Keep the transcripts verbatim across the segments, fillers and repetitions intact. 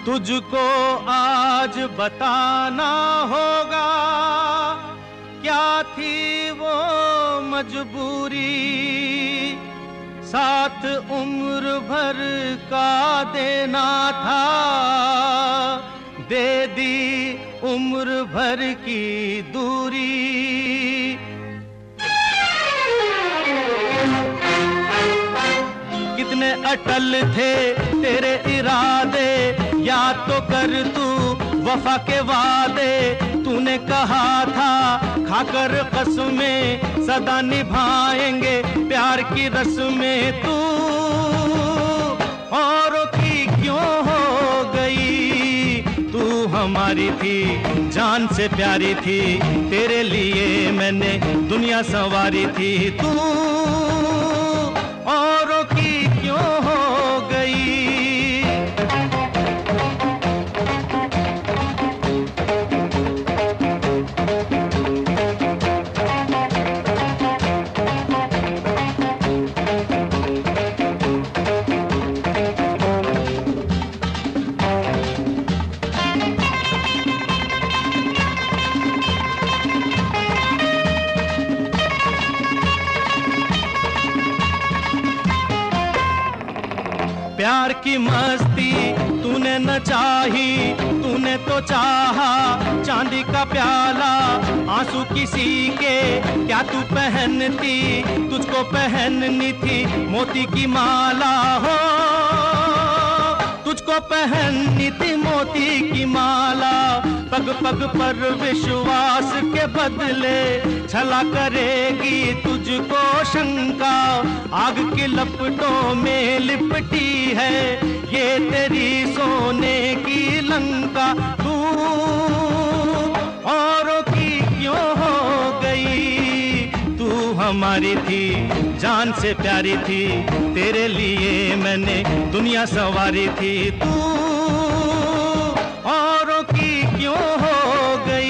तुझको आज बताना होगा क्या थी वो मजबूरी, साथ उम्र भर का देना था, दे दी उम्र भर की दूरी। कितने अटल थे तेरे इरादे, याद तो कर तू वफा के वादे। तूने कहा था खाकर कसमें सदा निभाएंगे प्यार की रस्में। तू औरों की क्यों हो गई, तू हमारी थी जान से प्यारी थी, तेरे लिए मैंने दुनिया संवारी थी। तू औरों की क्यों हो गई। प्यार की मस्ती तूने न चाही, तूने तो चाहा चांदी का प्याला। आंसू किसी के क्या तू पहनती, तुझको पहननी थी मोती की माला। हो तुझको पहननी थी मोती की माला। पग पग पर विश्वास के बदले छला करेगी तुझको शंका। आग की लपटों में लिपटी है ये तेरी सोने की लंका। तू औरों की क्यों हो गई, तू हमारी थी जान से प्यारी थी, तेरे लिए मैंने दुनिया संवारी थी। तू औरों की क्यों हो गई।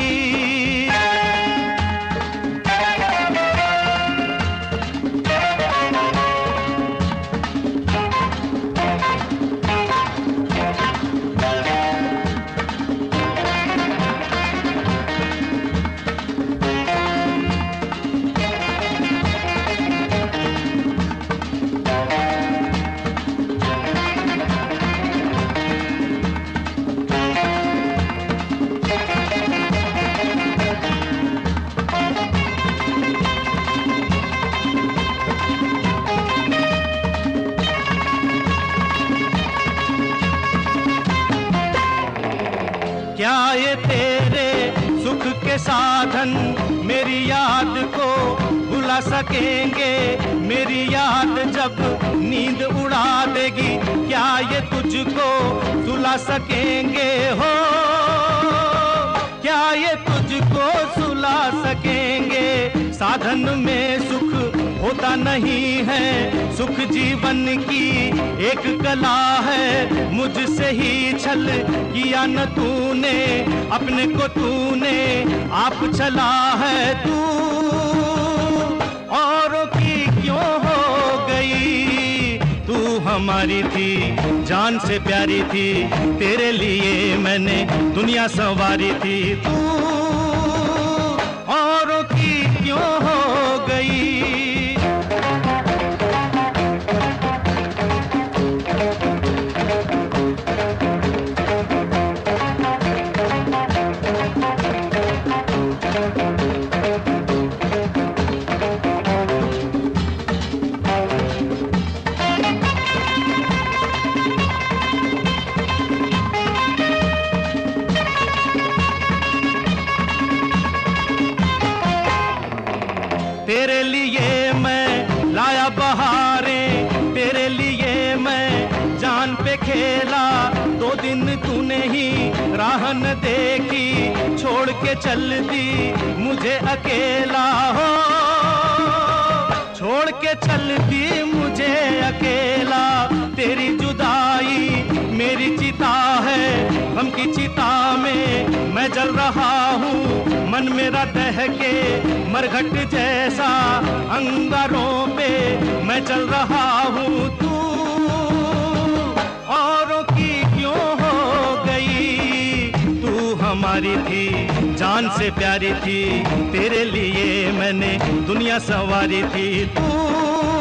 क्या ये तेरे सुख के साधन मेरी याद को भुला सकेंगे। मेरी याद जब नींद उड़ा देगी, क्या ये तुझको सुला सकेंगे। हो क्या ये तुझको सुला सकेंगे। साधन में सुख होता नहीं है, सुख जीवन की एक कला है। मुझसे ही छल किया न तूने, अपने को तूने आप छला है। तू औरों की क्यों हो गई, तू हमारी थी जान से प्यारी थी, तेरे लिए मैंने दुनिया संवारी थी। तू औरों की क्यों हो गई। तेरे लिए मैं लाया बहारें, तेरे लिए मैं जान पे खेला। दो दिन तूने ही राह न देखी, छोड़ के चल दी मुझे अकेला। हो छोड़ के चल दी मुझे अकेला। तेरी जुदाई मेरी चिता है, गम की चिता में मैं जल रहा हूँ। मन मेरा दहके मरघट जैसा, अंगारों पे मैं चल रहा हूँ। तू औरों की क्यों हो गई। तुम्हारी थी, जान से प्यारी थी, तेरे लिए मैंने दुनिया संवारी थी। तू